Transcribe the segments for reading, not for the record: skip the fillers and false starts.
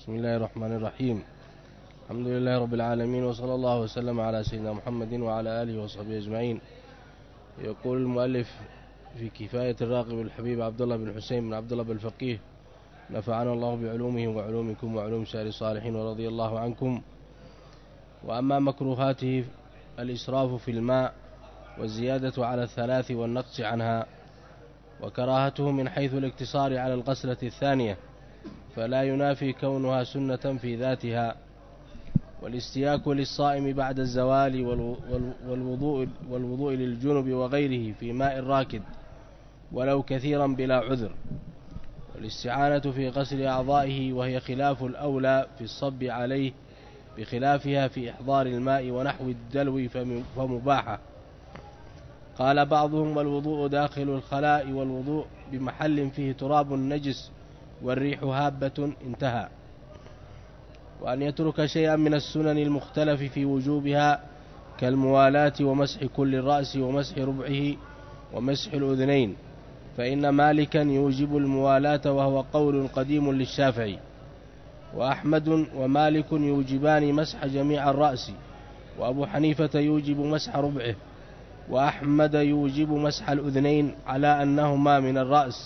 بسم الله الرحمن الرحيم. الحمد لله رب العالمين، وصلى الله وسلم على سيدنا محمد وعلى آله وصحبه أجمعين. يقول المؤلف في كفاية الراغب الحبيب عبد الله بن حسين بن عبد الله بن الفقيه: نفعنا الله بعلومه وعلومكم وعلوم سائر الصالحين ورضي الله عنكم. وأما مكروهاته: الإسراف في الماء، والزيادة على الثلاث والنقص عنها، وكراهته من حيث الاقتصار على الغسلة الثانية، فلا ينافي كونها سنة في ذاتها، والاستياك للصائم بعد الزوال، والوضوء للجنب وغيره في ماء راكد ولو كثيرا بلا عذر، والاستعانة في غسل أعضائه، وهي خلاف الأولى في الصب عليه بخلافها في إحضار الماء ونحو الدلو فمباحة. قال بعضهم: الوضوء داخل الخلاء، والوضوء بمحل فيه تراب نجس والريح هابة، انتهى. وأن يترك شيئا من السنن المختلف في وجوبها كالموالاة ومسح كل الرأس ومسح ربعه ومسح الأذنين، فإن مالكا يوجب الموالاة وهو قول قديم للشافعي، وأحمد ومالك يوجبان مسح جميع الرأس، وأبو حنيفة يوجب مسح ربعه، وأحمد يوجب مسح الأذنين على أنهما من الرأس،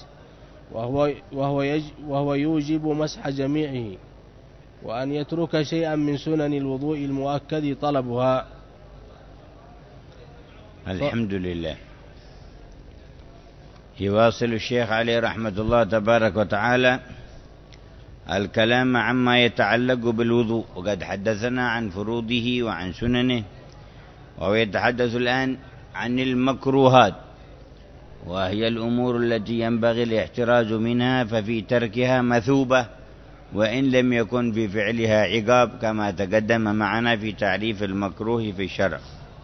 وهو يوجب مسح جميعه. وأن يترك شيئا من سنن الوضوء المؤكد طلبها. الحمد لله. يواصل الشيخ عليه رحمة الله تبارك وتعالى الكلام عما يتعلق بالوضوء، وقد حدثنا عن فروضه وعن سننه، وهو يتحدث الآن عن المكروهات، وهي الأمور التي ينبغي الاحتراز منها، ففي تركها مثوبة وإن لم يكن في فعلها عقاب، كما تقدم معنا في تعريف المكروه في الشرع.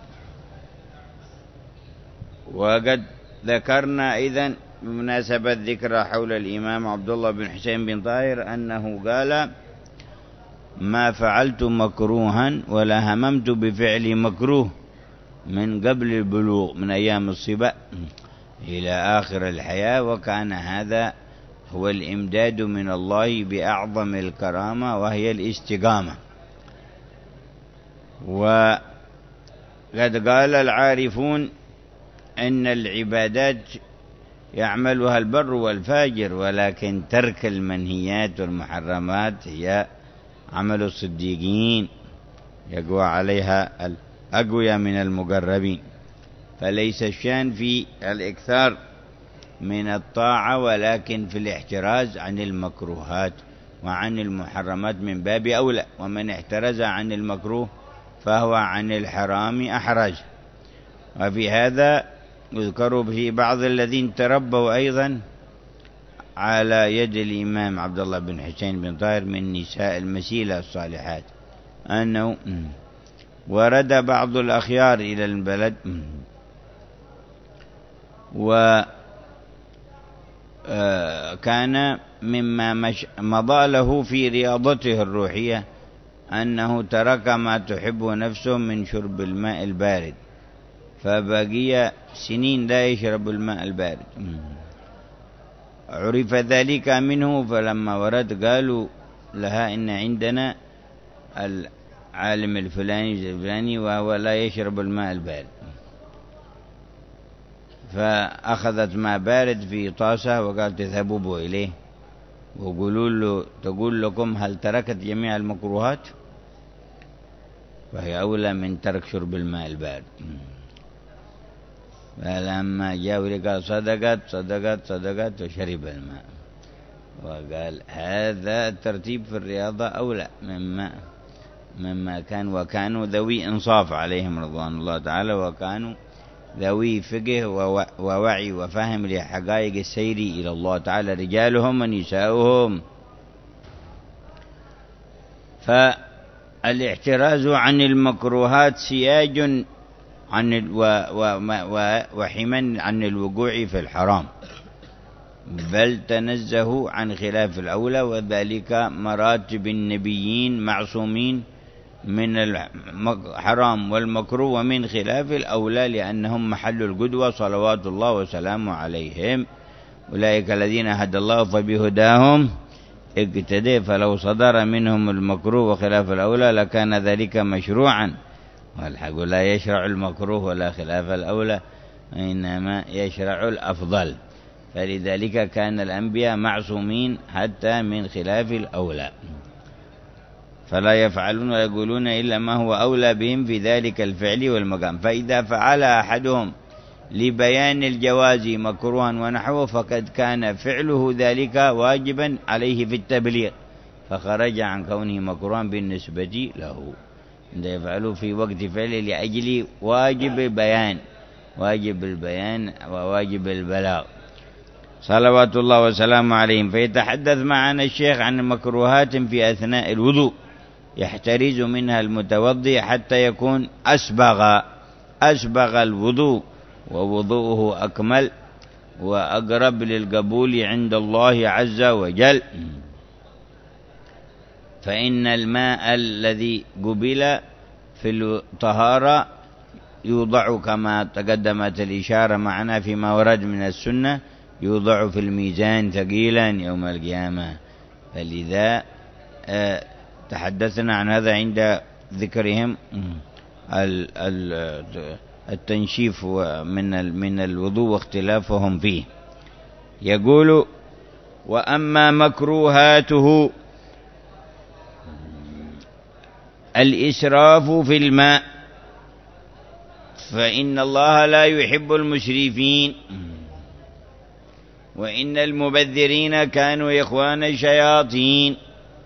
وقد ذكرنا إذن بمناسبة ذكرى حول الإمام عبد الله بن حسين بن طاهر أنه قال: ما فعلت مكروها ولا هممت بفعل مكروه من قبل البلوغ، من أيام الصبا إلى آخر الحياة، وكان هذا هو الإمداد من الله بأعظم الكرامة، وهي الاستقامة. وقد قال العارفون إن العبادات يعملها البر والفاجر، ولكن ترك المنهيات والمحرمات هي عمل الصديقين، يقوى عليها الأقوياء من المقربين. فليس الشان في الإكثار من الطاعة، ولكن في الاحتراز عن المكروهات وعن المحرمات من باب أولى، ومن احترز عن المكروه فهو عن الحرام أحرج. وفي هذا يذكر في بعض الذين تربوا أيضا على يد الإمام عبد الله بن حسين بن طاهر من نساء المسيلة الصالحات أنه ورد بعض الأخيار إلى البلد، وكان مما مضى له في رياضته الروحية أنه ترك ما تحب نفسه من شرب الماء البارد، فبقي سنين لا يشرب الماء البارد. عرف ذلك منه، فلما ورد قالوا لها: إن عندنا العالم الفلاني وهو لا يشرب الماء البارد. فأخذت ماء بارد في طاسة وقالت: اذهبوا إليه وقولوا له تقول لكم هل تركت جميع المكروهات، فهي أولى من ترك شرب الماء البارد. فلما جاء قال: صدقت وشرب الماء. وقال: هذا الترتيب في الرياضة أولى مما كان، وكانوا ذوي إنصاف عليهم رضوان الله تعالى، وكانوا ذوي فقه ووعي وفهم لحقائق السير إلى الله تعالى، رجالهم ونساؤهم. فالاحتراز عن المكروهات سياج وحما عن الوقوع في الحرام، بل تنزهوا عن خلاف الأولى، وذلك مراتب النبيين معصومين من الحرام والمكروه ومن خلاف الأولى، لأنهم محل القدوة صلوات الله وسلامه عليهم. أولئك الذين هدى الله فبهداهم اقتدي، فلو صدر منهم المكروه وخلاف الأولى لكان ذلك مشروعا. والحق لا يشرع المكروه ولا خلاف الأولى، إنما يشرع الأفضل. فلذلك كان الأنبياء معصومين حتى من خلاف الأولى، فلا يفعلون ويقولون إلا ما هو أولى بهم في ذلك الفعل والمقام. فإذا فعل أحدهم لبيان الجواز مكروها ونحوه فقد كان فعله ذلك واجبا عليه في التبليغ، فخرج عن كونه مكروها بالنسبة له. إذا يفعله في وقت فعله لأجل واجب البيان وواجب البلاغ صلوات الله وسلامه عليهم. فيتحدث معنا الشيخ عن مكروهات في أثناء الوضوء يحترز منها المتوضي حتى يكون أسبغ الوضوء، ووضوءه أكمل وأقرب للقبول عند الله عز وجل. فإن الماء الذي قبل في الطهارة يوضع كما تقدمت الإشارة معنا فيما ورد من السنة، يوضع في الميزان ثقيلا يوم القيامة. فلذا تحدثنا عن هذا عند ذكرهم التنشيف من الوضوء واختلافهم فيه. يقول: وأما مكروهاته الإسراف في الماء فإن الله لا يحب المسرفين، وإن المبذرين كانوا إخوان الشياطين.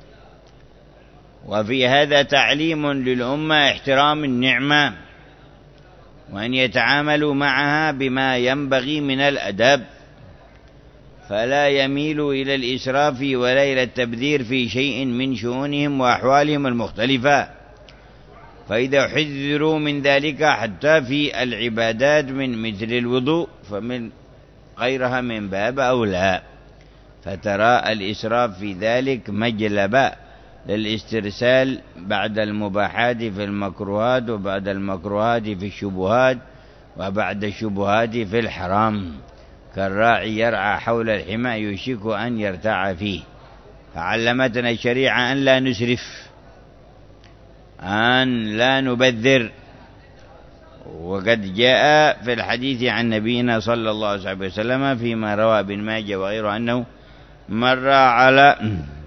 وفي هذا تعليم للأمة احترام النعمة، وأن يتعاملوا معها بما ينبغي من الأدب، فلا يميلوا إلى الإسراف ولا إلى التبذير في شيء من شؤونهم وأحوالهم المختلفة. فإذا حذروا من ذلك حتى في العبادات من مثل الوضوء فمن غيرها من باب أولى. فترى الإسراف في ذلك مجلبا للاسترسال بعد المباحات في المكروهات، وبعد المكروهات في الشبهات، وبعد الشبهات في الحرام، كالراعي يرعى حول الحمى يوشك أن يرتع فيه. فعلمتنا الشريعة أن لا نسرف، أن لا نبذر. وقد جاء في الحديث عن نبينا صلى الله عليه وسلم فيما روى ابن ماجه وغيره أنه مر على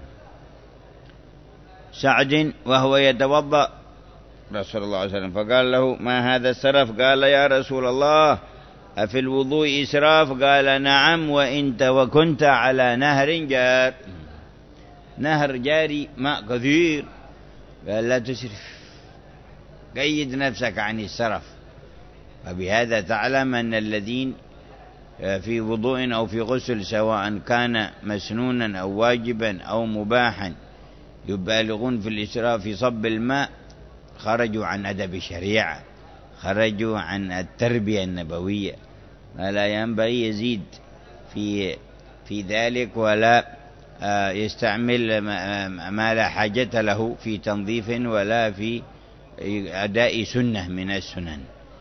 سعد وهو يتوضأ رسول الله صلى الله عليه وسلم، فقال له: ما هذا السرف؟ قال: يا رسول الله، أفي الوضوء إسراف؟ قال: نعم، وكنت على نهر جار، نهر جاري ماء كثير. قال: لا تسرف، قيد نفسك عن السرف. وبهذا تعلم أن الذين في وضوء أو في غسل سواء كان مسنونا أو واجبا أو مباحا يبالغون في الإسراف في صب الماء خرجوا عن أدب الشريعة، خرجوا عن التربية النبوية. ما لا ينبغي يزيد في ذلك ولا يستعمل ما لا حاجة له في تنظيف ولا في أداء سنة من السنن.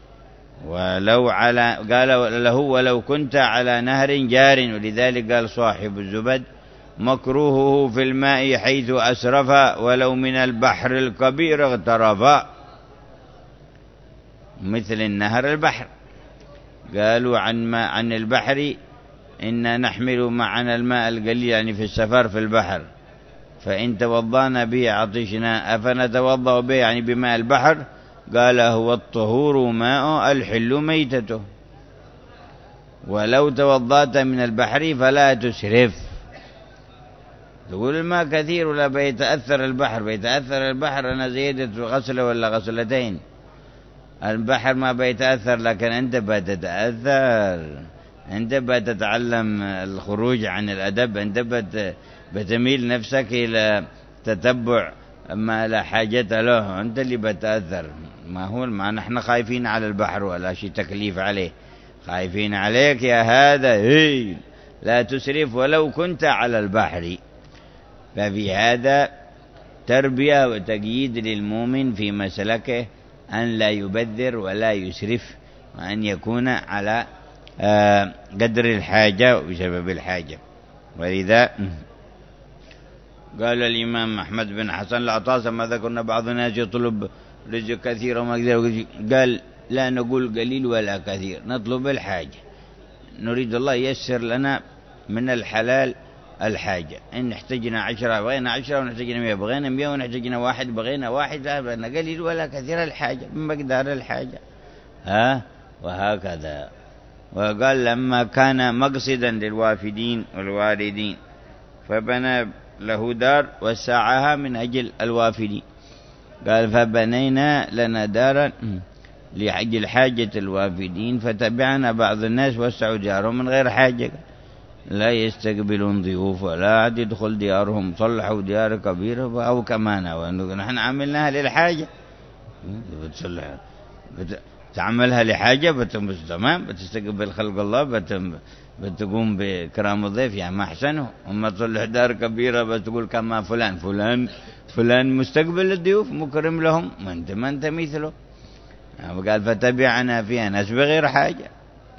قال له: ولو كنت على نهر جار. ولذلك قال صاحب الزبد: مكروهه في الماء حيث أسرف، ولو من البحر الكبير اغترف. مثل النهر البحر. قالوا عن البحر: إنا نحمل معنا الماء القليل، يعني في السفر في البحر، فإن توضأنا به عطشنا، أفنتوضأ به يعني بماء البحر؟ قال: هو الطهور ماء الحل ميتته، ولو توضأت من البحر فلا تسرف. تقول الماء كثير ولا بيتأثر البحر، أنا زيدت غسلة ولا غسلتين، البحر ما بيتأثر، لكن أنت بتتأثر، أنت بتتعلم الخروج عن الأدب، أنت بتميل نفسك إلى تتبع ما لا حاجة له، أنت اللي بتأثر. ما نحن خايفين على البحر ولا شيء تكليف عليه، خايفين عليك يا هذا، لا تسرف ولو كنت على البحر. ففي هذا تربية وتقييد للمؤمن في مسلكه أن لا يبذر ولا يسرف، وأن يكون على قدر الحاجة وبسبب الحاجة. ولذا قال الإمام أحمد بن حسن العطاس ما ذكرنا بعض الناس يطلب رزق كثير وما قدر، قال لا نقول قليل ولا كثير، نطلب الحاجة، نريد الله ييسر لنا من الحلال الحاجة. إن احتجنا 10 بغينا 10، ونحتجنا 100 بغينا 100، ونحتجنا 1 بغينا 1، لا قليل ولا كثير الحاجة بمقدار الحاجة. وهكذا. وقال لما كان مقصدا للوافدين والواردين فبنى له دار وسعها من أجل الوافدين. قال فبنينا لنا دارا لأجل حاجة الوافدين، فتبعنا بعض الناس وسعوا ديارهم من غير حاجة، لا يستقبلون ضيوف ولا عاد يدخل ديارهم، صلحوا ديار كبيرة أو كمانا، نحن عملناها للحاجة. تعملها لحاجة تمام، بتستقبل خلق الله، بتقوم بكرام الضيف، يعني ما أحسنه. أما تصلح دار كبيرة بتقول كما فلان مستقبل للضيوف مكرم لهم، ما أنت مثله. وقال فتبعنا فيها ناس بغير حاجة.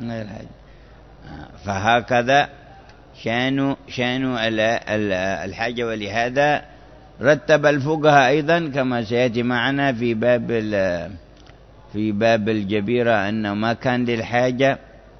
فهكذا شانوا الحاجة. ولهذا رتب الفقهاء أيضا كما سيأتي معنا في باب الجبيرة أنه ما كان للحاجة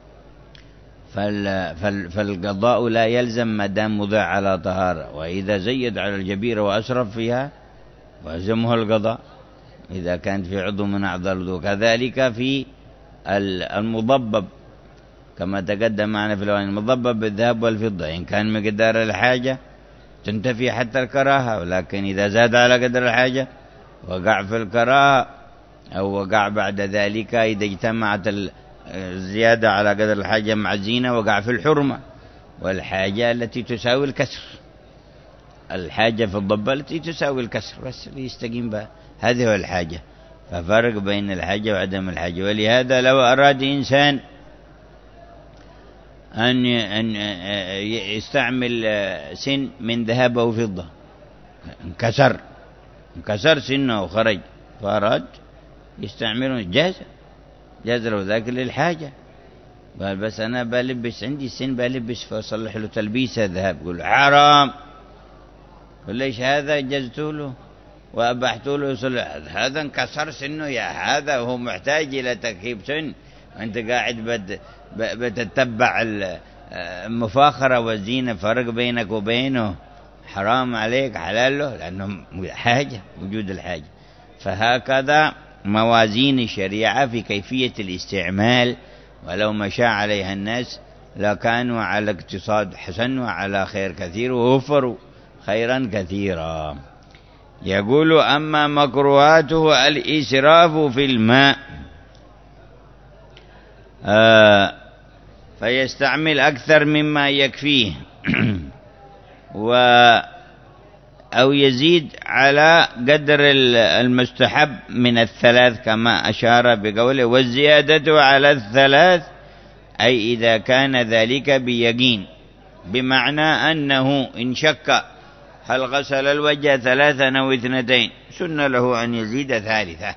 فالقضاء لا يلزم ما دام مضع على طهارة، وإذا زيد على الجبيرة وأسرف فيها وألزمه القضاء إذا كانت في عضو من أعضاء الوضوء. كذلك في المضبب كما تقدم معنا في الأوان، المضبب بالذهب والفضة إن كان مقدار الحاجة تنتفي حتى الكراهة، ولكن إذا زاد على قدر الحاجة وقع في الكراهة، أو وقع بعد ذلك إذا اجتمعت الزيادة على قدر الحاجة مع الزينة وقع في الحرمة. والحاجة التي تساوي الكسر، الحاجة في الضبة التي تساوي الكسر بس يستقيم بها، هذه هو الحاجة. ففرق بين الحاجة وعدم الحاجة. ولهذا لو أراد إنسان أن يستعمل سن من ذهب أو فضة، انكسر سنه وخرج، فأراد يستعمله، جاز له ذاك للحاجة. قال بس أنا بلبس عندي سن بلبس فأصلح له تلبيسة ذهب، يقول حرام. قل ليش هذا جزت له وأبحت له يصلح؟ هذا انكسر سنه يا هذا، وهو محتاج إلى تركيب سن، أنت قاعد بتتبع المفاخرة والزينة، فرق بينك وبينه، حرام عليك حلال له، لأنه حاجة، وجود الحاجة. فهكذا موازين الشريعة في كيفية الاستعمال، ولو مشى عليها الناس لكانوا على اقتصاد حسن وعلى خير كثير ووفروا خيرا كثيرا. يقول أما مكروهاته الإسراف في الماء، فيستعمل أكثر مما يكفيه أو يزيد على قدر المستحب من الثلاث كما أشار بقوله والزيادة على الثلاث، أي إذا كان ذلك بيقين، بمعنى أنه إن شك هل غسل الوجه 3 أو 2 سن له أن يزيد ثالثة،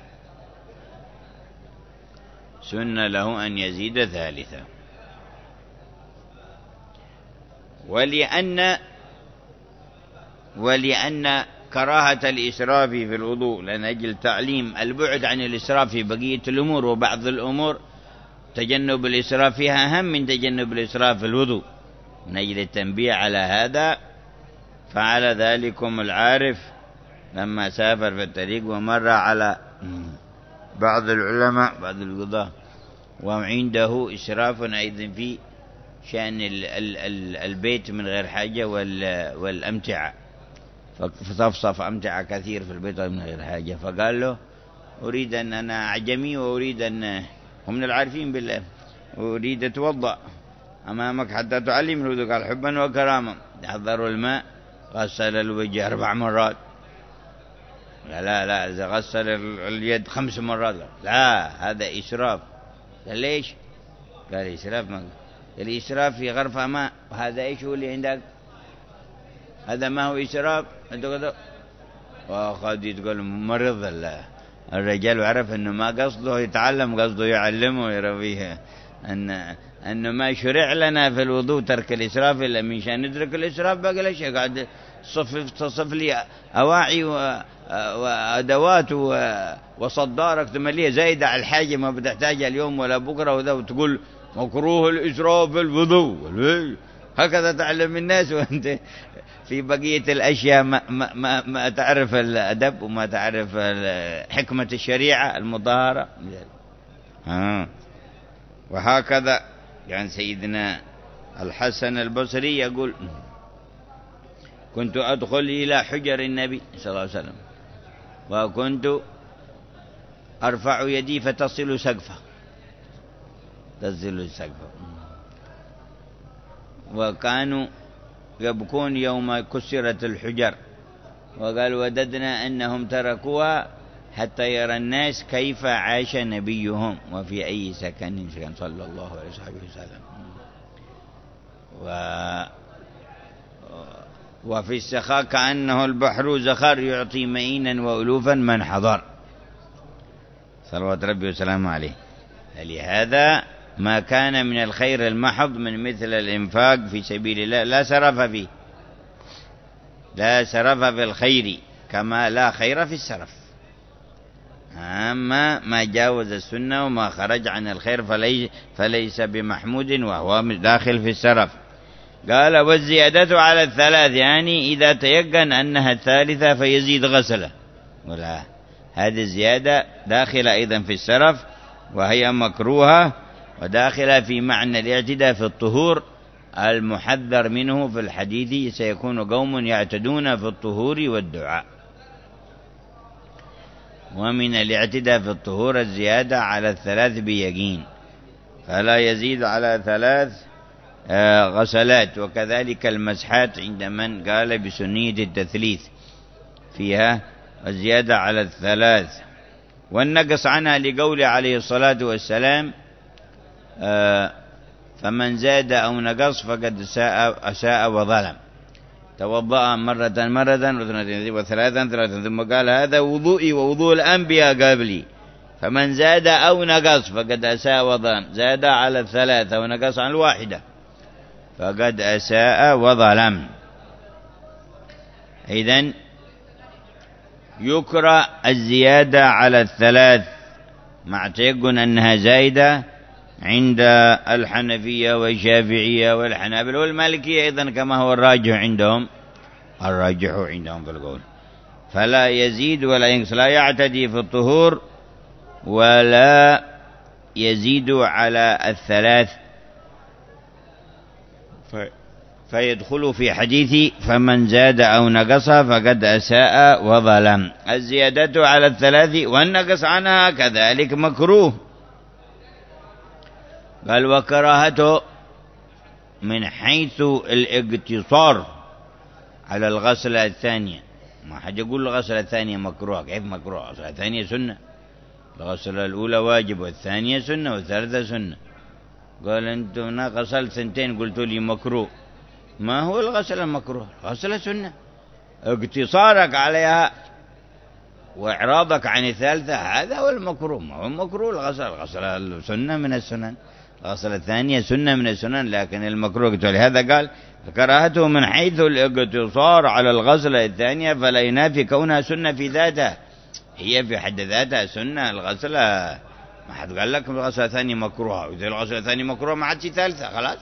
ولأن كراهة الإسراف في الوضوء لنجل تعليم البعد عن الإسراف في بقية الأمور، وبعض الأمور تجنب الإسراف فيها أهم من تجنب الإسراف في الوضوء، نجل التنبيه على هذا. فعل ذلكم العارف لما سافر في الطريق ومر على بعض العلماء بعض القضاة وعنده إسراف أيضا في شأن البيت من غير حاجة والأمتعة، فصفصف أمتعة كثير في البيت من غير حاجة، فقال له أريد أن أنا أعجمي وأريد أن هم من العارفين بالله أريد أتوضأ أمامك حتى تعلم الوضوء. قال حبا وكراما. حضروا الماء غسل الوجه 4 مرات. لا إذا غسل اليد 5 مرات لا هذا إسراف. قال ليش؟ قال إسراف الإسراف في غرفة ماء، وهذا إيش هو اللي عندك؟ هذا ما هو إسراف. أنت كذا وأخذ يتقول مرض الرجال، وعرف أنه ما قصده يتعلم، قصده يعلمه ويرويه أنه ما شرع لنا في الوضوء ترك الإسراف إلا من شان ندرك الإسراف. باقي الأشياء قاعد تصف لي أواعي وأدوات وصدارك تمليها زايدة على الحاجة ما بتحتاجها اليوم ولا بكرة وذا، وتقول مكروه الإسراف في الوضوء. هكذا تعلم الناس وأنت في بقية الأشياء ما تعرف الأدب وما تعرف حكمة الشريعة المطهرة. وهكذا يعني سيدنا الحسن البصري يقول: كنت أدخل إلى حجر النبي صلى الله عليه وسلم وكنت أرفع يدي فتصل سقفه، وكانوا يبكون يوم كسرت الحجر، وقال: وددنا أنهم تركوها حتى يرى الناس كيف عاش نبيهم وفي أي سكن صلى الله عليه وسلم. وفي السخاء كأنه البحر زخر يعطي معينا وألوفا من حضر، صلوات ربي وسلامه عليه. فلهذا ما كان من الخير المحض من مثل الإنفاق في سبيل الله لا سرف فيه، لا سرف في الخير كما لا خير في السرف. أما ما جاوز السنة وما خرج عن الخير فليس بمحمود وهو داخل في السرف. قال: والزيادة على الثلاث، يعني إذا تيقن أنها الثالثة فيزيد غسله. ولا هذه الزيادة داخلة أيضا في السرف وهي مكروهة، وداخلة في معنى الاعتداء في الطهور المحذر منه في الحديث: سيكون قوم يعتدون في الطهور والدعاء. ومن الاعتداء في الطهور الزيادة على الثلاث بيقين، فلا يزيد على 3 غسلات. وكذلك المسحات عند من قال بسنية التثليث فيها الزيادة على 3، والنقص عنها لقول عليه الصلاة والسلام: فمن زاد أو نقص فقد أساء وظلم. توضأ مرة وثلاثا، ثم قال: هذا وضوئي ووضوء الأنبياء قبلي، فمن زاد أو نقص فقد أساء وظلم. زاد على 3 ونقص عن 1 فقد أساء وظلم. إذن يكره الزيادة على 3 مع تيقن أنها زايدة عند الحنفية والشافعية والحنابلة والمالكية أيضا، كما هو الراجح عندهم في القول. فلا يزيد ولا ينقص، لا يعتدي في الطهور ولا يزيد على 3، فيدخل في حديث فمن زاد أو نقص فقد أساء وظلم. الزيادة على 3 والنقص عنها كذلك مكروه. قال: وكراهته من حيث الاقتصار على الغسلة الثانية. ما حد يقول الغسلة الثانية مكروه، كيف مكروه؟ الغسلة الثانية سنة، الغسلة الأولى واجب والثانية سنة والثالثة سنة. قال: أنتم غسلت 2 قلتوا لي مكروه. ما هو الغسلة مكروه؟ الغسلة سنة. اقتصارك عليها وإعراضك عن الثالثة هذا هو المكروه. ما هو مكروه الغسلة سنة من السنن، الغسلة الثانية سنة من السنن، لكن المكروه. لهذا قال: كراهته من حيث الاقتصار على الغسلة الثانية فلا ينافي كونها سنة في ذاتها. هي في حد ذاتها سنة الغسلة، ما حد قال لك الغسلة الثانية مكروهة. إذا الغسلة الثانية مكروهة ما عادش ثالثة خلاص.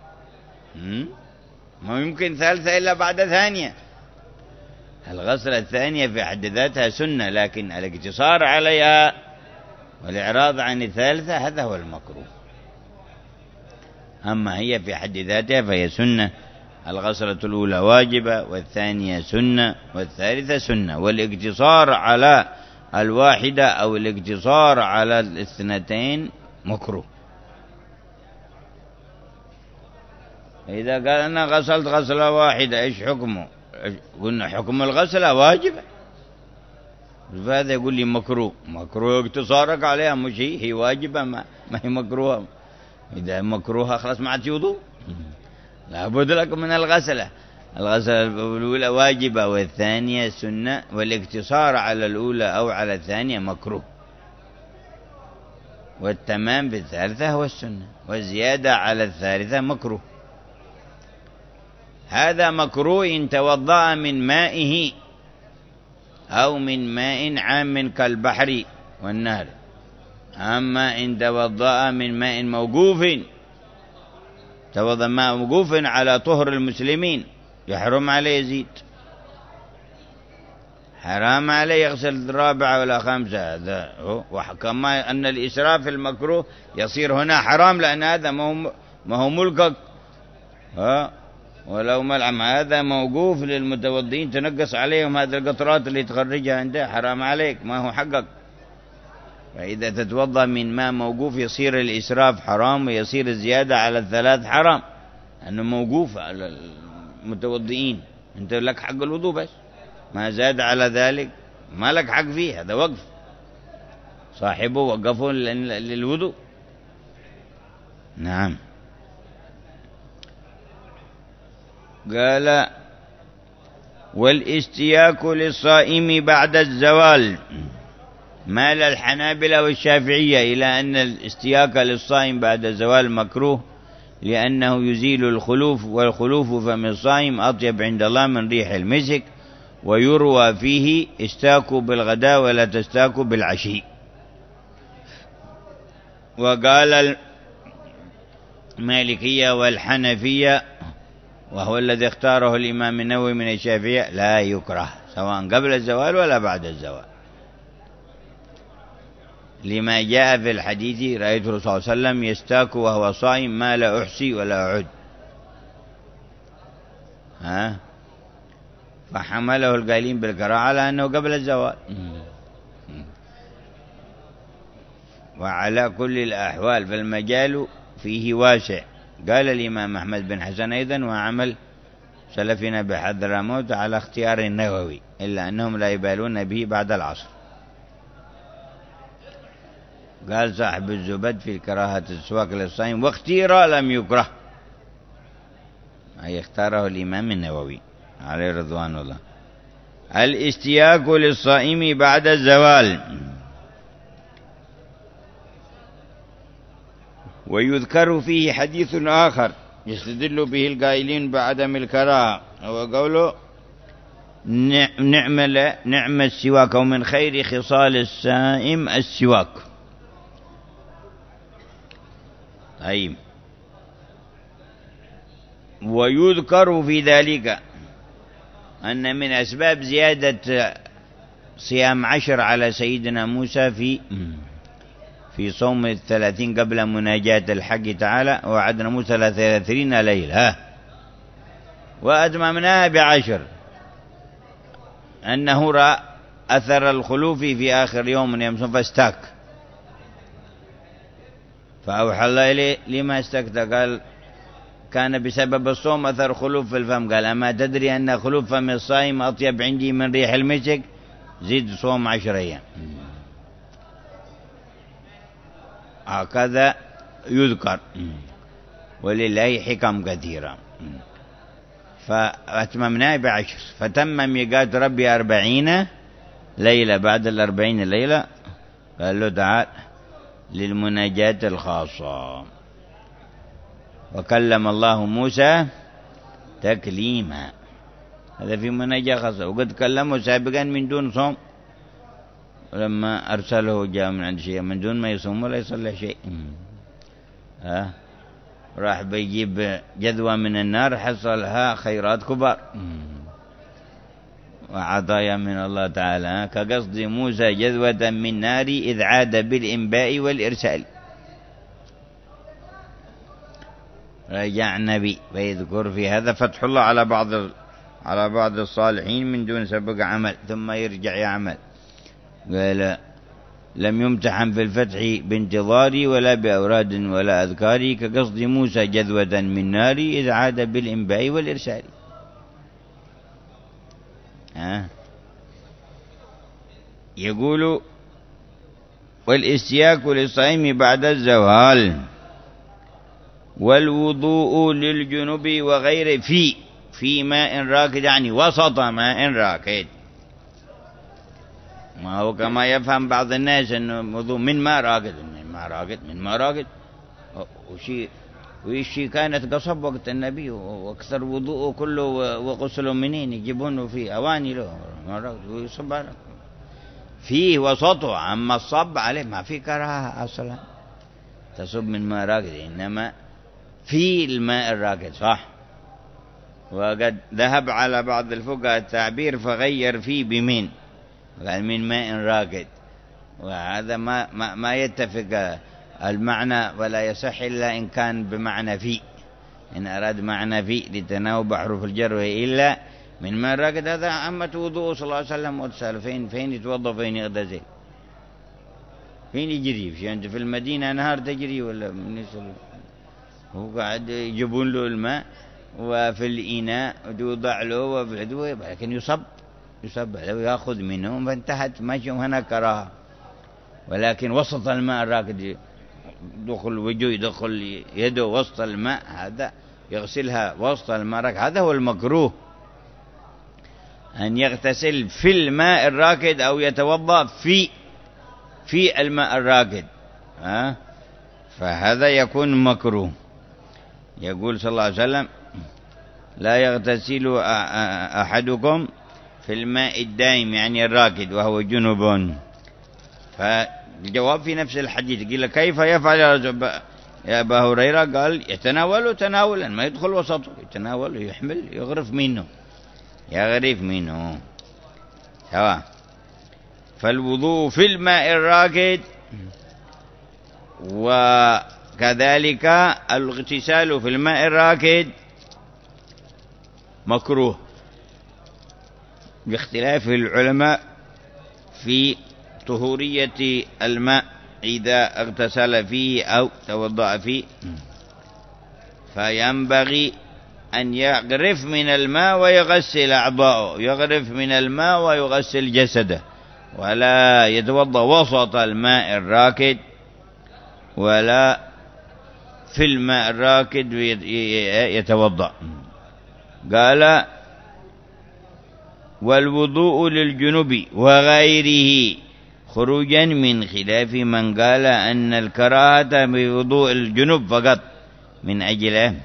ما يمكن ثالثة إلا بعد ثانية. الغسلة الثانية في حد ذاتها سنة، لكن الاقتصار عليها والإعراض عن الثالثة هذا هو المكروه. أما هي في حد ذاتها فهي سنة. الغسلة الأولى واجبة والثانية سنة والثالثة سنة، والاقتصار على 1 أو الاقتصار على 2 مكروه. إذا قال أنا غسلت غسلة واحدة إيش حكمه؟ قلنا حكم الغسلة واجبة، فهذا يقول لي مكروه اقتصارك عليها، مش هي واجبة ما هي مكروهة. إذا مكروهة خلاص ما عاد وضوء، لابد لك من الغسلة الأولى واجبة والثانية سنة، والاقتصار على الأولى أو على الثانية مكروه، والتمام بالثالثة هو السنة، والزيادة على الثالثة مكروه. هذا مكروه إن توضأ من مائه أو من ماء عام كالبحر والنهر. أما إن توضأ من ماء موقوف، توضأ ماء موقوف على طهر المسلمين، يحرم عليه يزيد، حرام عليه يغسل الرابعة ولا خامسة. هذا وكما أن الإسراف المكروه يصير هنا حرام، لأن هذا ما هو ملكك، ولو ملعم هذا موقوف للمتوضئين تنقص عليهم هذه القطرات اللي تخرجها عنده، حرام عليك، ما هو حقك. فإذا تتوضأ من ماء موقوف يصير الإسراف حرام، ويصير الزيادة على الثلاث حرام، أنه موقوف على المتوضئين، أنت لك حق الوضوء بس، ما زاد على ذلك ما لك حق فيه، هذا وقف صاحبه وقفه للوضوء. نعم. قال والاستياك للصائم بعد الزوال. مال الحنابلة والشافعية إلى أن الاستياك للصائم بعد الزوال مكروه، لأنه يزيل الخلوف، والخلوف فم الصائم أطيب عند الله من ريح المسك، ويروى فيه استاكوا بالغداء ولا تستاكوا بالعشي. وقال المالكية والحنفية، وهو الذي اختاره الإمام النووي من الشافعية، لا يكره سواء قبل الزوال ولا بعد الزوال، لما جاء في الحديث رأيت الرسول صلى الله عليه وسلم يستاك وهو صائم ما لا أحصي ولا أعد. فحمله القائلين بالكراهة على أنه قبل الزوال. وعلى كل الأحوال فالمجال فيه واسع. قال الإمام أحمد بن حسن أيضا: وعمل سلفنا بحضرموت على اختيار النووي، إلا أنهم لا يبالون به بعد العصر. قال صاحب الزبد في كراهة السواك للصائم: واختيار لم يكره، أي اختاره الإمام النووي عليه رضوان الله. الاستياك للصائم بعد الزوال. ويذكر فيه حديث آخر يستدل به القائلين بعدم الكراهة، هو قوله: نعم السواك، ومن خير خصال الصائم السواك. طيب. ويذكر في ذلك أن من أسباب زيادة صيام 10 على سيدنا موسى في صوم 30 قبل مناجاة الحق تعالى: وعدنا موسى 30 ليلة وأتممناها ب10، أنه رأى أثر الخلوف في آخر يوم من يوم فاستاك، فأوحى الله إليه: لما استكت؟ قال: كان بسبب الصوم أثر خلوف في الفم. قال: أما تدري أن خلوف فم الصائم أطيب عندي من ريح المسك؟ زيد صوم 10 أيام. هكذا يذكر، ولله حكم كثيرة. فأتممناه ب10، فتم ميقات ربي 40 ليلة. بعد 40 ليلة قال له: تعال للمناجاة الخاصة. وكلم الله موسى تكليما، هذا في مناجاة خاصة. وقد كلمه سابقا من دون صوم، ولما أرسله جاء من عند شيء من دون ما يصوم ولا يصلي شيء. راح بيجيب جذوة من النار حصلها خيرات كبار وعطايا من الله تعالى، كقصد موسى جذوة من نار إذ عاد بالإنباء والإرسال. رجع النبي فيذكر في هذا فتح الله على بعض الصالحين من دون سبق عمل، ثم يرجع يعمل. قال: لم يمتحن في الفتح بانتظاري ولا بأوراد ولا أذكاري، كقصد موسى جذوة من نار إذ عاد بالإنباء والإرسال. يقول: والاستياك للصائم بعد الزوال، والوضوء للجنب وغيره في ماء راكد، يعني وسط ماء راكد. ما هو كما يفهم بعض الناس أنه وضوء من ماء راكد، من ماء راكد وشيء ويشي كانت قصب وقت النبي، واكثر وضوءه كله وغسله منين يجيبونه في اواني له ويصب على فيه وسطه. اما الصب عليه ما في كراهه اصلا تصب من ماء راكد، انما في الماء الراكد صح. وقد ذهب على بعض الفقهاء التعبير فغير فيه بمن، قال من ماء راكد، وهذا ما يتفق المعنى ولا يصح إلا إن كان بمعنى في، إن أراد معنى في لتناوب حروف الجر إلا من ماء راكد. هذا عامة وضوء صلى الله عليه وسلم وتسأل فين يتوضأ فين يغتسل فين يجري. أنت في المدينة نهار تجري ولا من يسأل؟ هو قاعد يجيبون له الماء وفي الإناء يوضع له وبعدوه، لكن يصب له يأخذ منه فانتهت ماشي هنا كراهة. ولكن وسط الماء الراكد دخل وجهه يدخل يده وسط الماء، هذا يغسلها وسط الماء الراكد، هذا هو المكروه، أن يغتسل في الماء الراكد أو يتوضأ في الماء الراكد، فهذا يكون مكروه. يقول صلى الله عليه وسلم لا يغتسل أحدكم في الماء الدائم يعني الراكد وهو جنوب. فالجواب في نفس الحديث، قيل كيف يفعل يا أبا هريرة؟ قال يتناوله تناولا، ما يدخل وسطه، يتناول يحمل يغرف منه سواء. فالوضوء في الماء الراكد وكذلك الاغتسال في الماء الراكد مكروه، باختلاف العلماء في طهورية الماء إذا اغتسل فيه أو توضأ فيه. فينبغي أن يغرف من الماء ويغسل أعضاءه، يغرف من الماء ويغسل جسده، ولا يتوضأ وسط الماء الراكد ولا في الماء الراكد يتوضأ. قال والوضوء للجنوب وغيره خروجا من خلاف من قال أن الكراهة بوضوء الجنوب فقط، من أجله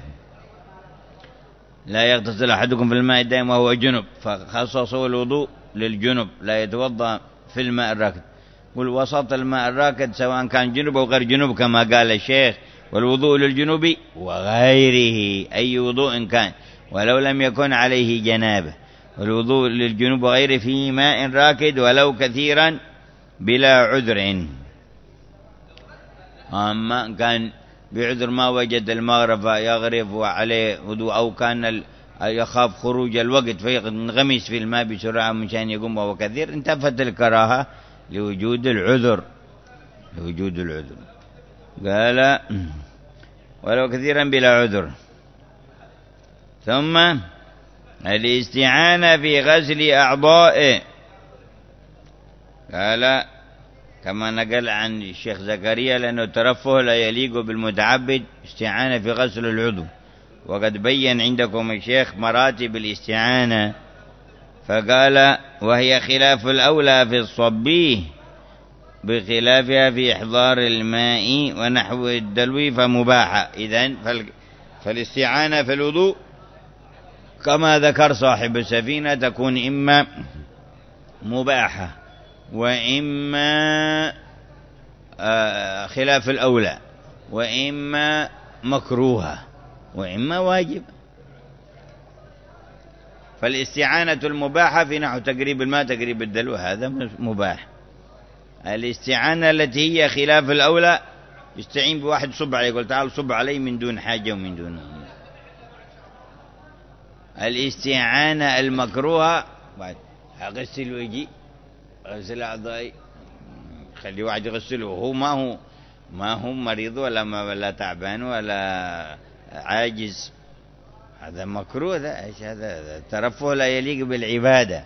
لا يغتسل أحدكم في الماء الدائم وهو جنب، فخصصوا الوضوء للجنب لا يتوضأ في الماء الراكد. والوسط الماء الراكد سواء كان جنب أو غير جنب كما قال الشيخ، والوضوء للجنوب وغيره أي وضوء كان ولو لم يكن عليه جنابه، والوضوء للجنوب وغيره في ماء راكد ولو كثيرا بلا عذر. أما كان بعذر ما وجد المغرب يغرف وعليه وضوء، أو كان يخاف خروج الوقت فينغمس في الماء بسرعة مشان يقوم وهو كثير، انتفت الكراهة لوجود العذر. قال ولو كثيرا بلا عذر. ثم الاستعانة في غسل أعضائه، قال كما نقل عن الشيخ زكريا لأنه ترفه لا يليق بالمتعبد استعانة في غسل العضو، وقد بين عندكم الشيخ مراتب الاستعانة، فقال وهي خلاف الأولى في الصبي بخلافها في إحضار الماء ونحو الدلو فمباحة. إذن فالاستعانة في الوضوء كما ذكر صاحب السفينة تكون إما مباحة وإما خلاف الأولى وإما مكروهة وإما واجب. فالاستعانة المباحة في نحو تقريب الماء تقريب الدلو هذا مباح. الاستعانة التي هي خلاف الأولى يستعين بواحد صب عليه يقول تعال صب علي من دون حاجة ومن دون. الاستعانة المكروهة بعد أغسل وجهي أغسل أعضائي، خلي واحد يغسله وهو ما هو مريض ولا تعبان ولا عاجز، هذا مكروه. هذا ترفه لا يليق بالعبادة.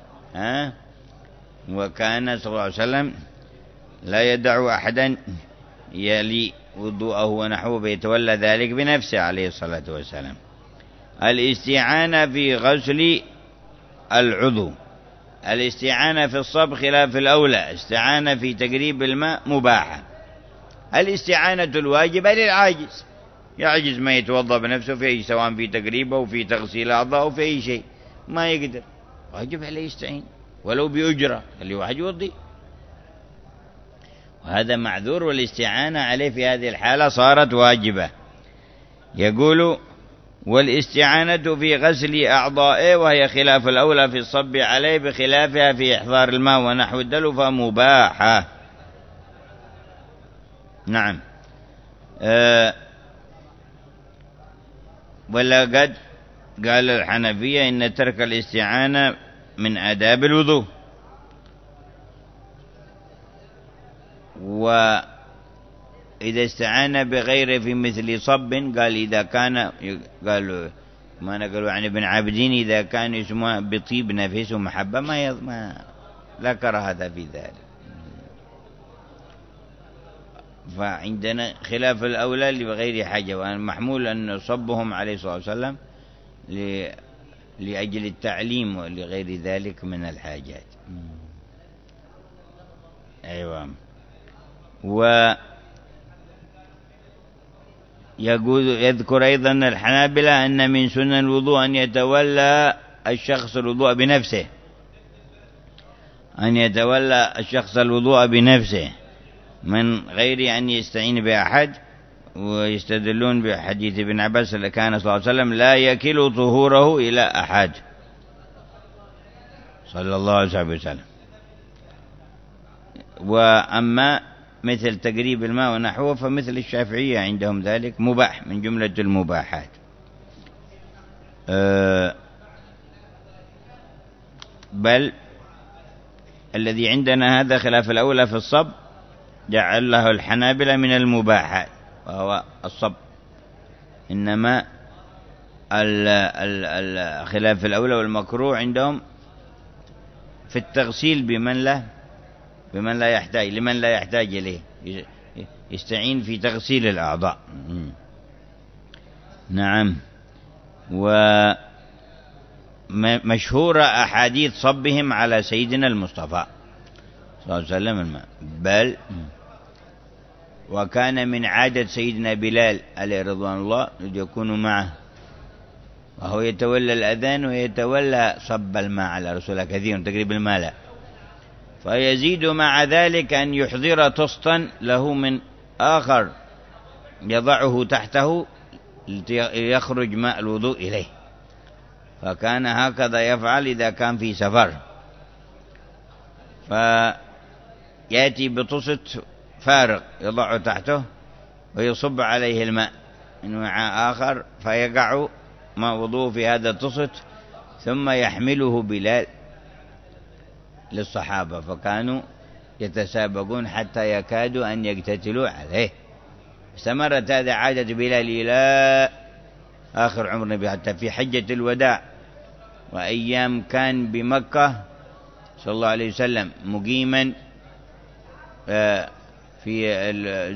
وكان صلى الله عليه وسلم لا يدع أحدا يلي وضوءه ونحوه بيتولى ذلك بنفسه عليه الصلاة والسلام. الاستعانة في غسل العضو، الاستعانة في الصب خلاف الأولى، استعانة في تقريب الماء مباحة. الاستعانة الواجبة للعاجز يعجز ما يتوضأ بنفسه في أي، سواء في تقريبه أو في تغسيل أعضاء أو في أي شيء ما يقدر، واجب عليه يستعين ولو بأجرة اللي واحد يوضي، وهذا معذور، والاستعانة عليه في هذه الحالة صارت واجبة. يقول والاستعانة في غسل أعضائه وهي خلاف الأولى في الصب عليه بخلافها في إحضار الماء ونحو الدلو فمباحة. نعم. ولقد قال الحنفية إن ترك الاستعانة من آداب الوضوء، وإذا استعان بغيره في مثل صب قال إذا كان، قالوا ما نقلوا عن ابن عابدين إذا كان يسمى بطيب نفس ومحبة ما لا كراهة في ذلك. فعندنا خلاف الأولى لغير حاجة، وأن محمول أن صبهم عليه الصلاة والسلام لأجل التعليم ولغير ذلك من الحاجات. أيوة. يذكر أيضا الحنابلة أن من سنن الوضوء أن يتولى الشخص الوضوء بنفسه، أن يتولى الشخص الوضوء بنفسه من غير أن يستعين بأحد، ويستدلون بحديث ابن عباس اللي كان صلى الله عليه وسلم لا يكل طهوره إلى أحد صلى الله عليه وسلم. وأما مثل تقريب الماء ونحوه فمثل الشافعية عندهم ذلك مباح من جملة المباحات. بل الذي عندنا هذا خلاف الأولى في الصب جعل له الحنابلة من المباحات وهو الصب، إنما الخلاف الأولى والمكروه عندهم في التغسيل بمن لا يحتاج، لمن لا يحتاج إليه يستعين في تغسيل الأعضاء. نعم. ومشهورة أحاديث صبهم على سيدنا المصطفى صلى الله عليه وسلم، بل وكان من عادة سيدنا بلال عليه رضوان الله يكون معه وهو يتولى الأذان ويتولى صب الماء على رسول الله كثيرا تقريب الماء لا، فيزيد مع ذلك أن يحضر طسطا له من آخر يضعه تحته ليخرج ماء الوضوء إليه، فكان هكذا يفعل إذا كان في سفر، فيأتي بطسط فارغ يضعه تحته ويصب عليه الماء من وعاء آخر فيقع ماء وضوء في هذا الطسط، ثم يحمله بلال للصحابة فكانوا يتسابقون حتى يكادوا أن يقتتلوا عليه. استمرت هذه عادة بلال إلى آخر عمر النبي، حتى في حجة الوداع وأيام كان بمكة صلى الله عليه وسلم مقيما في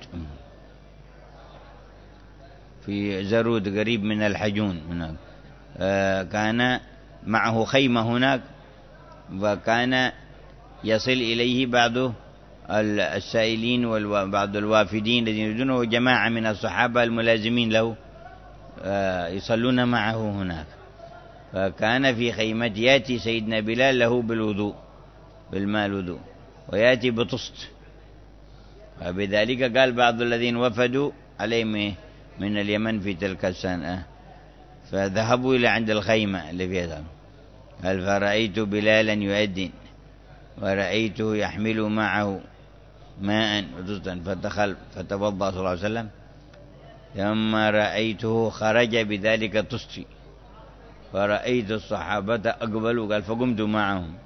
زرود قريب من الحجون هناك، كان معه خيمة هناك، وكان يصل إليه بعض السائلين وبعض الوافدين الذين يريدونه وجماعة من الصحابة الملازمين له يصلون معه هناك، فكان في خيمة يأتي سيدنا بلال له بالماء الوضوء ويأتي بطست، وبذلك قال بعض الذين وفدوا عليه من اليمن في تلك السنة فذهبوا إلى عند الخيمة اللي فيها، قال فرأيت بلالا يؤذن ورأيته يحمل معه ماء وطسطا فدخل فتوضأ صلى الله عليه وسلم، ثم رأيته خرج بذلك طستي فرأيت الصحابة أقبلوا قال فقمت معهم،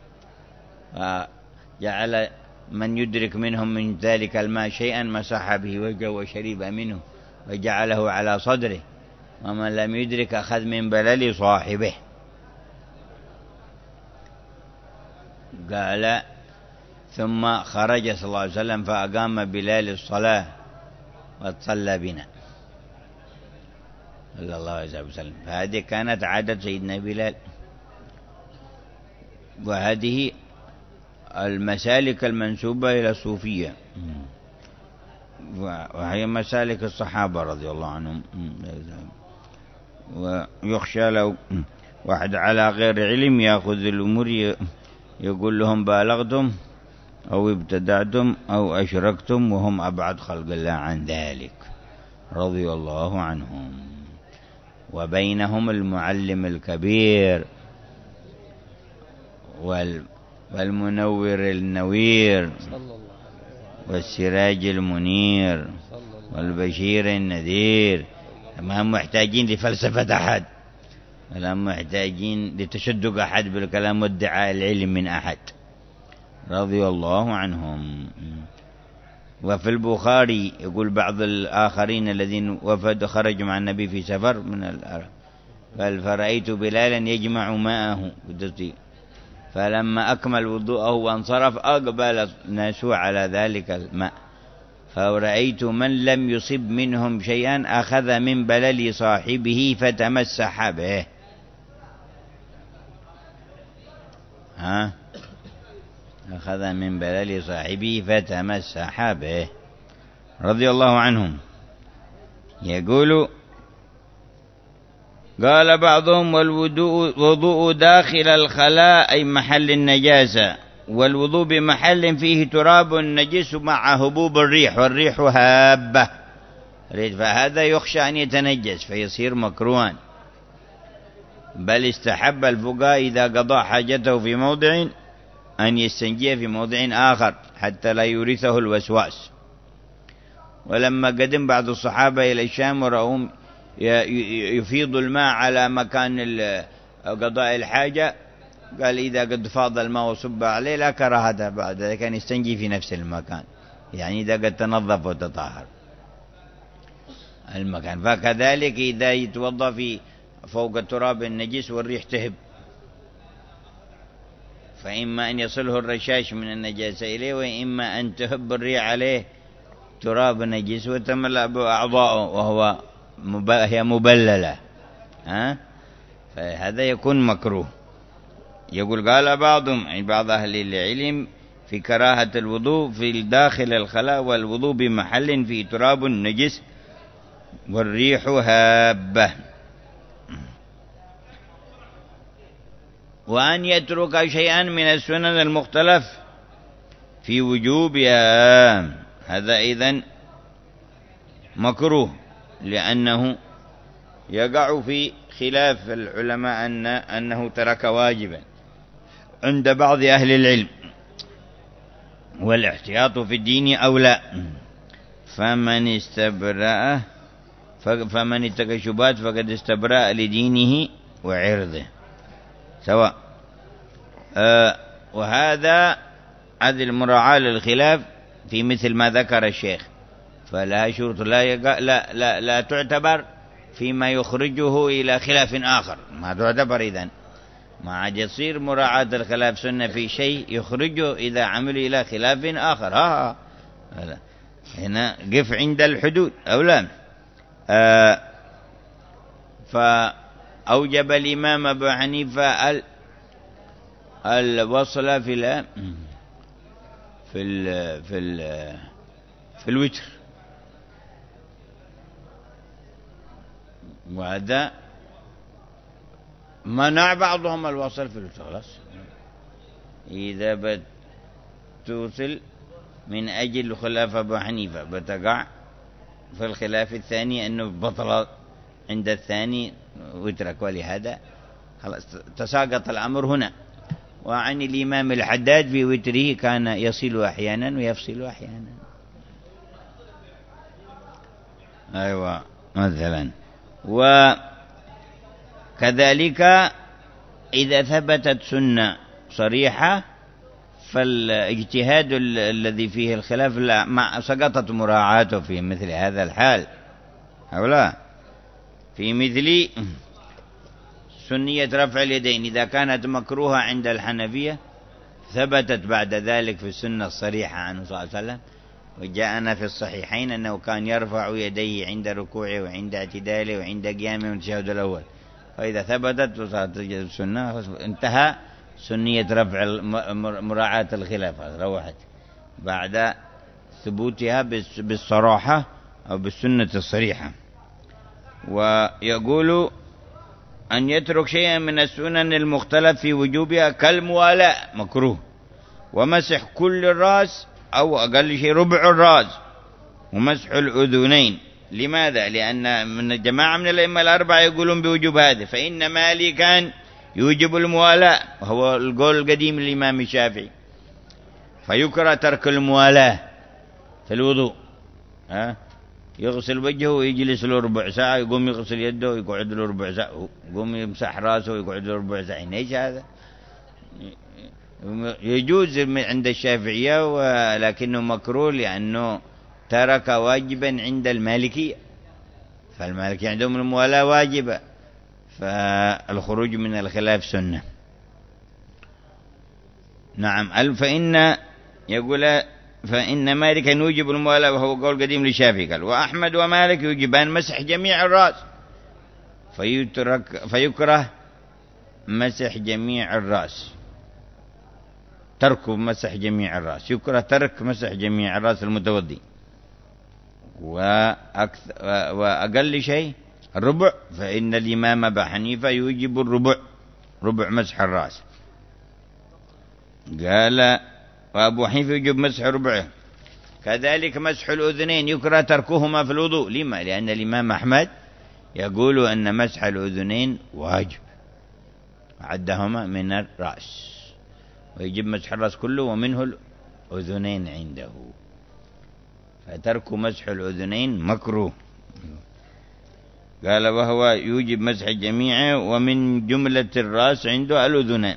فجعل من يدرك منهم من ذلك الماء شيئا مسح به وجهه وشرب منه وجعله على صدره، ومن لم يدرك أخذ من بلل صاحبه. قال ثم خرج صلى الله عليه وسلم فأقام بلال الصلاة وصلى بنا صلى الله عليه وسلم. فهذه كانت عادة سيدنا بلال، وهذه المسالك المنسوبة إلى الصوفية، وهي مسالك الصحابة رضي الله عنهم. ويخشى لو واحد على غير علم يأخذ الأمور يقول لهم بالغتم أو ابتدعتم أو أشركتم وهم أبعد خلق الله عن ذلك رضي الله عنهم. وبينهم المعلم الكبير والمنور النوير والسراج المنير والبشير النذير. ما هم محتاجين لفلسفة أحد ولا محتاجين لتشدق أحد بالكلام وادعاء العلم من أحد رضي الله عنهم. وفي البخاري يقول بعض الآخرين الذين وفد خرجوا مع النبي في سفر من العرب قال فرأيت بلالا يجمع ماءه فلما أكمل وضوءه وانصرف أقبل الناس على ذلك الماء فرأيت من لم يصب منهم شيئا أخذ من بلل صاحبه فتمسح به. أخذ من بلل صاحبه فتمسح به رضي الله عنهم. يقول قال بعضهم والوضوء داخل الخلاء أي محل النجاسة، والوضوء بمحل فيه تراب نجس مع هبوب الريح والريح هابة فهذا يخشى أن يتنجس فيصير مكروها. بل استحب الفقهاء إذا قضى حاجته في موضع أن يستنجي في موضع آخر حتى لا يورثه الوسواس. ولما قدم بعض الصحابة إلى الشام ورأوهم يفيض الماء على مكان قضاء الحاجة قال إذا قد فاض الماء وصب عليه لا كراهة بعد ذلك كان يستنجي في نفس المكان، يعني إذا قد تنظف وتطهر المكان. فكذلك إذا يتوضأ في فوق التراب النجس والريح تهب فإما أن يصله الرشاش من النجاسة إليه وإما أن تهب الريح عليه تراب نجس وتملأ بأعضاءه هي مبللة فهذا يكون مكروه. يقول قال بعضهم بعض أهل العلم في كراهة الوضوء في داخل الخلاء والوضوء بمحل فيه تراب نجس والريح هابة. وأن يترك شيئا من السنن المختلف في وجوبها هذا إذن مكروه لأنه يقع في خلاف العلماء أنه ترك واجبا عند بعض أهل العلم والاحتياط في الدين أولى. فمن استبرأ فمن اتقى الشبهات فقد استبرأ لدينه وعرضه سواء. وهذا هذه المراعاة للخلاف في مثل ما ذكر الشيخ فلا شروط لا تعتبر فيما يخرجه إلى خلاف آخر ما تعتبر إذن ما عاد يصير مراعاة الخلاف سنة في شيء يخرجه إذا عمل إلى خلاف آخر. هنا قف عند الحدود أو لا. فأوجب الإمام أبو حنيفة الوصل في الوتر وهذا منع بعضهم الوصل في الوتر خلاص. إذا بتوصل من أجل خلاف أبو حنيفة بتقع في الخلاف الثاني أنه بطل عند الثاني وترك ولهذا خلاص تساقط الأمر هنا. وعن الإمام الحداد في وتره كان يصل أحيانا ويفصل أحيانا. أيوة مثلا. وكذلك إذا ثبتت سنة صريحة فالاجتهاد الذي فيه الخلاف لا سقطت مراعاته في مثل هذا الحال أو لا. في مثل سنية رفع اليدين إذا كانت مكروهة عند الحنفية ثبتت بعد ذلك في السنة الصريحة عنه صلى الله عليه وسلم وجاءنا في الصحيحين أنه كان يرفع يديه عند ركوعه وعند اعتداله وعند قيامه من التشهد الأول. فإذا ثبتت وصارت السنة انتهى سنية رفع مراعاة الخلاف روحت بعد ثبوتها بالصراحة أو بالسنة الصريحة. ويقول أن يترك شيئا من السنن المختلف في وجوبها كالموالاة مكروه، ومسح كل الرأس أو أقل شيء ربع الرأس، ومسح الأذنين. لماذا؟ لأن من جماعة من الأئمة الأربعة يقولون بوجوب هذا، فإن مالي كان يوجب الموالاة وهو القول القديم للإمام الشافعي، فيكره ترك الموالاة في الوضوء. يغسل وجهه ويجلس له ربع ساعة، يقوم يغسل يده ويقعد له ربع ساعة، يقوم يمسح راسه ويقعد له ربع ساعة. ايش هذا؟ يجوز عند الشافعية ولكنه مكروه لأنه ترك واجبا عند المالكية، فالمالكية عندهم الموالاة واجبة، فالخروج من الخلاف سنة. نعم. فإن مالك يوجب الموالاة وهو قول قديم للشافعي، قال وأحمد ومالك يوجبان مسح جميع الرأس، فيكره مسح جميع الرأس، ترك مسح جميع الرأس، يكره ترك مسح جميع الرأس المتوضي. وأقل شيء الربع، فإن الإمام أبا حنيفة يوجب الربع، ربع مسح الرأس. قال وأبو حنيفة يوجب مسح ربعه. كذلك مسح الأذنين يكره تركهما في الوضوء. لما؟ لأن الإمام أحمد يقول أن مسح الأذنين واجب، عدهما من الرأس، ويجب مسح الرأس كله ومنه الأذنين عنده، فترك مسح الأذنين مكروه. قال وهو يوجب مسح الجميع، ومن جملة الرأس عنده الأذنين.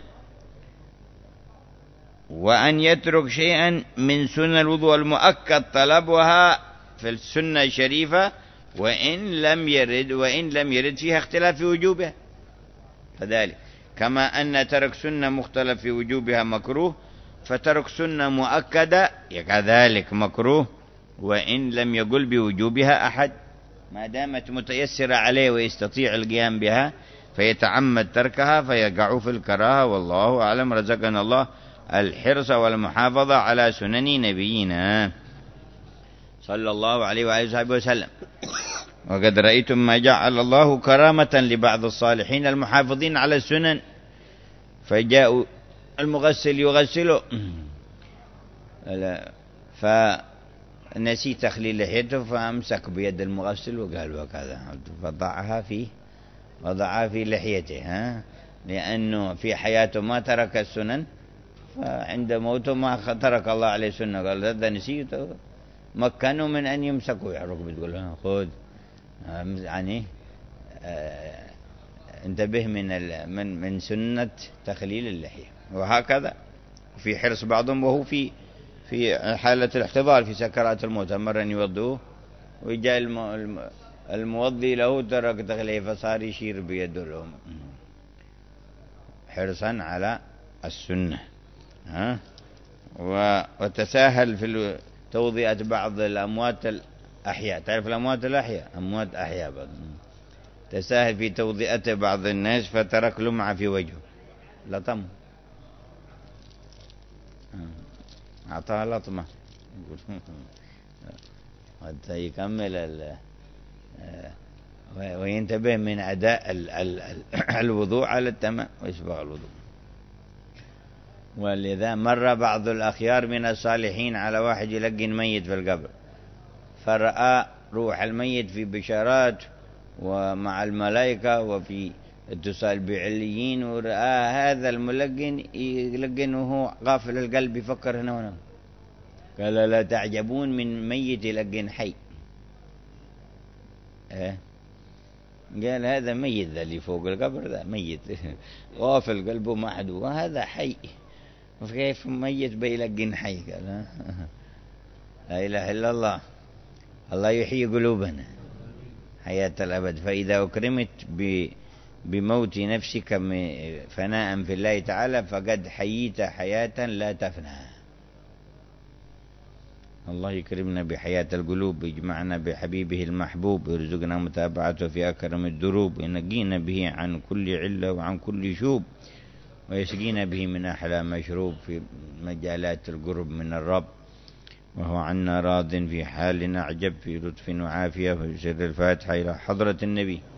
وأن يترك شيئا من سنة الوضوء المؤكد طلبها في السنة الشريفة وإن لم يرد فيها اختلاف في وجوبها، فذلك كما أن ترك سنة مختلف في وجوبها مكروه، فترك سنة مؤكدة كذلك مكروه وإن لم يقل بوجوبها أحد، ما دامت متيسرة عليه ويستطيع القيام بها فيتعمد تركها فيقع في الكراهة. والله أعلم. رزقنا الله الحرص والمحافظة على سنن نبينا صلى الله عليه وآله وسلم. وقد رأيتم ما جعل الله كرامة لبعض الصالحين المحافظين على السنن، فجاءوا المغسل يغسله فنسي تخليل لحيته، فأمسك بيد المغسل وقال وكذا، وضعها في لحيته، لأنه في حياته ما ترك السنن، فعند موته ما ترك الله عليه سنة، قال هذا نسيته، مكنوا من أن يمسكوا يحرق، بتقول خذ يعني انتبه من سنة تخليل اللحية. وهكذا في حرص بعضهم، وهو في حالة الاحتضار في سكرات الموت، مرة يوضوه وجاء الموضي له ترك تخليه فصار يشير بيده لهم حرصا على السنة. وتساهل في توضئة بعض الأموات الأحياء. تعرف الأموات الأحياء، أموات أحياء بعض، تساهل في توضئة بعض الناس فترك لمعة في وجهه، لطم، أعطاها لطمة حتى يكمل وينتبه من أداء الوضوء على التمام ويسبغ الوضوء. ولذا مر بعض الأخيار من الصالحين على واحد يلقن ميت في القبر، فرأى روح الميت في بشارات ومع الملائكة وفي اتصال بعليين، ورأى هذا الملقن يلقن وهو غافل القلب يفكر هنا وهنا. قال لا تعجبون من ميت يلقن حي. قال هذا ميت، ذا اللي فوق القبر ذا ميت غافل قلبه محدود، وهذا حي، وكيف ميت بيلقن حي؟ قال لا إله إلا الله، الله يحيي قلوبنا حياة الأبد. فإذا أكرمت بموت نفسك فناء في الله تعالى فقد حييت حياة لا تفنى. الله يكرمنا بحياة القلوب، يجمعنا بحبيبه المحبوب، ويرزقنا متابعته في أكرم الدروب، وينقينا به عن كل علة وعن كل شوب، ويسقينا به من أحلى مشروب في مجالات القرب من الرب. وهو عنا راض في حال أعجب في لطف وعافية. فيسر الفاتحة إلى حضرة النبي